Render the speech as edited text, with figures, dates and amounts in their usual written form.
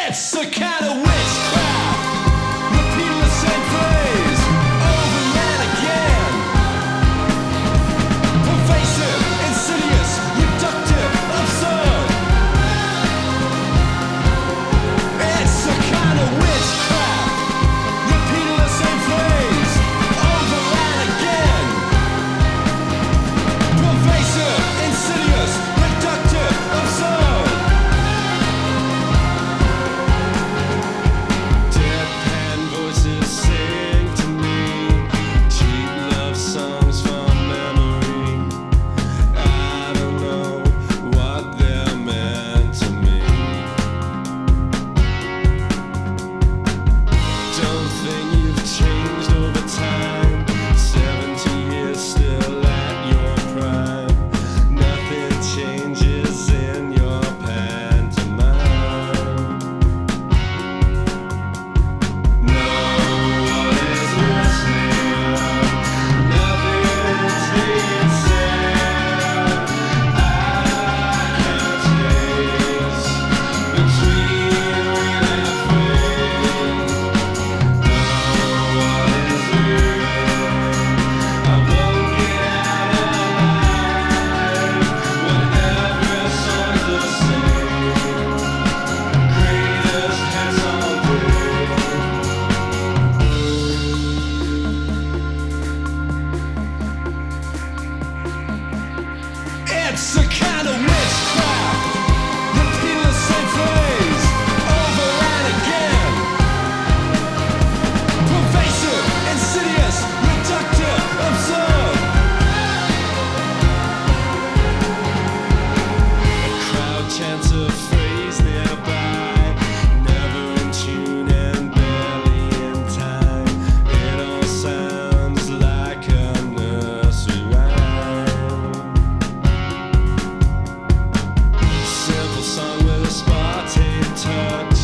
It's a kind of witchcraft, repeating the same phrase over and again. Pervasive, insidious, reductive, absurd. It's a kind of witchcraft, repeating the same phrase over and again. Pervasive, insidious, reductive, absurd. It's a kind of witchcraft, repeating the same phrase over and again. Pervasive, insidious, reductive, absurd. A crowd chants a phrase thereby, never in tune and barely in time. It all sounds like a nursery rhyme. Song with a Spartan touch.